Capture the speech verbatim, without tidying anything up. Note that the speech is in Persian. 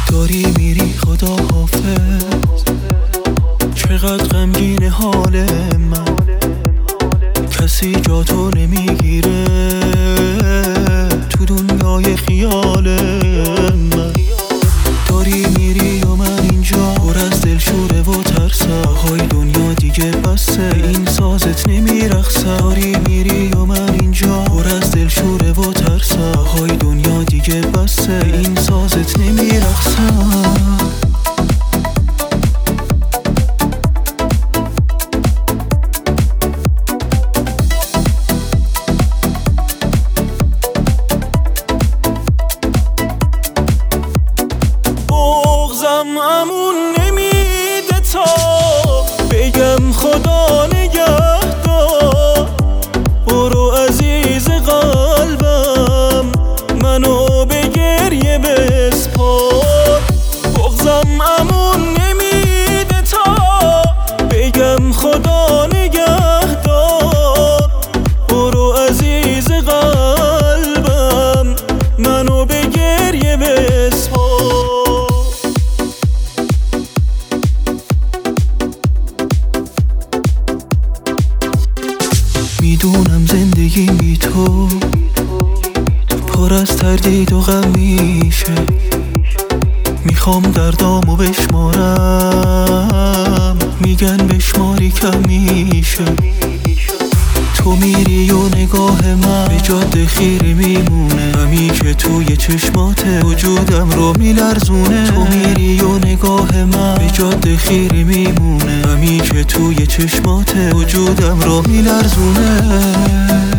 داری میری خدا حافظ، چقدر غمگین حال من، کسی جا تو نمیگیره تو دنیای خیال من. داری میری و من اینجا پر از دلشوره و ترسم، های دنیا دیگه بسه این سازت نمیرخصم. داری میری و من اینجا پر از دلشوره و ترسم، های دنیا دیگه بسه این سازت نمیرخصم. امون نمیده تا بگم خدا نگهدار. برو عزیز قلبم منو به گریه بسپار. بغضم امون نمیده تا بگم خدا نگهدار. برو عزیز قلبم منو به گریه بسپار. میدونم زندگی بی تو پر از تردید و غم میشه، میخوام دردامو بشمارم، میگن بشماری کم میشه. تو میری و نگاه من به جاده خیره میمونه، غمی که توی چشمات وجودم رو میلرزونه. تو میری و نگاه من به جاده خیره میمونه، غمی که توی چشمات وجودم رو میلرزونه.